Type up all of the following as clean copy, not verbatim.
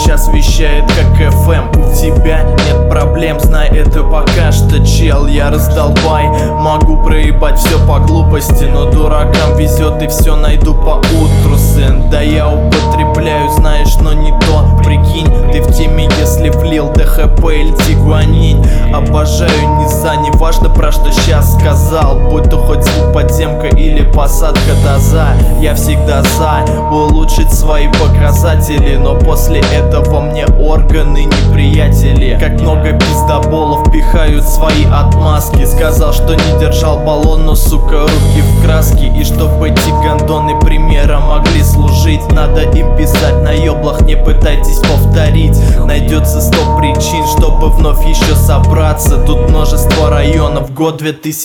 сейчас вещает как FM. У тебя нет проблем, знай это пока что, чел. Я раздолбай, могу проебать все по глупости, но дуракам везет и все найду по утру, сын. Да я употребляю, знаешь, но не то. Прикинь, ты в теме, если влил ДХП или тигуанинь. Обожаю низа, неважно про что сейчас сказал, будь то хоть звук подземка или посадка доза. Я всегда за улучшить свои показатели, но после этого мне органы неприятели. Как много пиздоболов пихают свои отмазки. Сказал, что не держал баллон, но, сука, руки в краске. И чтобы эти гандоны примером могли служить, надо им писать на еблах, не пытайтесь повторить. Найдется 100 причин, чтобы вновь еще собраться. Тут множество районов, год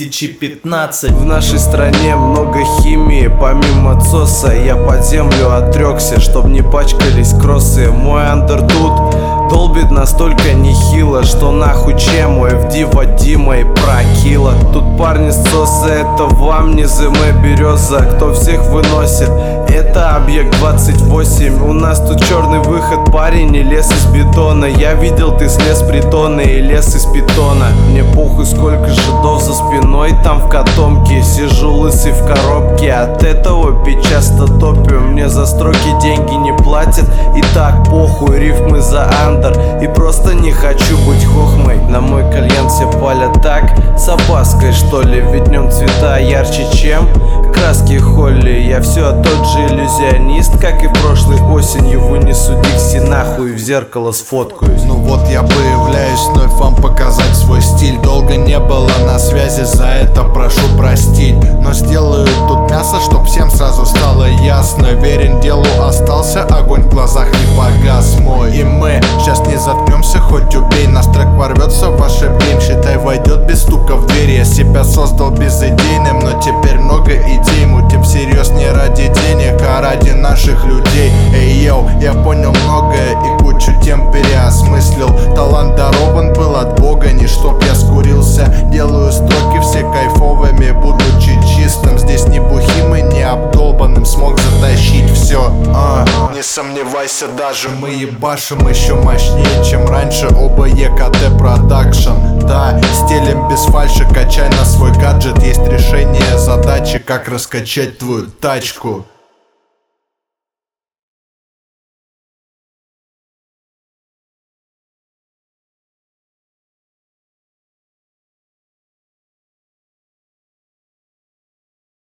2015. В нашей стране много химии, помимо ЦОСа. Я под землю отрекся, чтоб не пачкались кроссы. Мой андер тут долбит настолько нехило, что нахуй чем FD Вадима и прокила. Тут парни с ЦОСа, это вам не ЗМ Береза. Кто всех выносит, это объект 28. У нас тут черный выход, парень, и лес из бетона. Я видел, ты слез притона и лес из питона. Мне похуй, сколько жидов за спиной там в котомке. Сижу лысый в коробке, от этого пить часто топю. Мне за строки деньги не платят, и так похуй, рифмы за андер. И просто не хочу быть хохмой. На мой кальян все палят так, с опаской что ли. Ведь в нем цвета ярче, чем краски Холли. Я все тот же иллюзионист, как и прошлой осенью. Вынесу Дикси нахуй, в зеркало сфоткаюсь. Ну вот я появляюсь вновь вам показать свой стиль. Долго не было на связи, за это прошу простить. Но сделаю тут мясо, чтоб всем сразу стало ясно. Верен делу остался, огонь в глазах не погас мой. И мы сейчас не заткнемся, хоть убей. Наш трек ворвется в ваше блин, считай, войдет без стука в дверь. Я себя создал безыдейным, но теперь много идей. Мутим всерьез не ради денег, а ради наших людей. Эй, йоу, я понял многое и кучу тем переосмыслил. Талант дарован был от Бога, не чтоб я скурился. Делаю строки все кайфовыми, будучи чистым. Здесь не бухим и не обдолбанным, смог затащить все. Не сомневайся, даже мы ебашим еще мощнее, чем раньше. Оба ЕКТ продакшн. Да, стелим без фальши, качай на свой гаджет. Есть решение задачи, как раскачать твою тачку.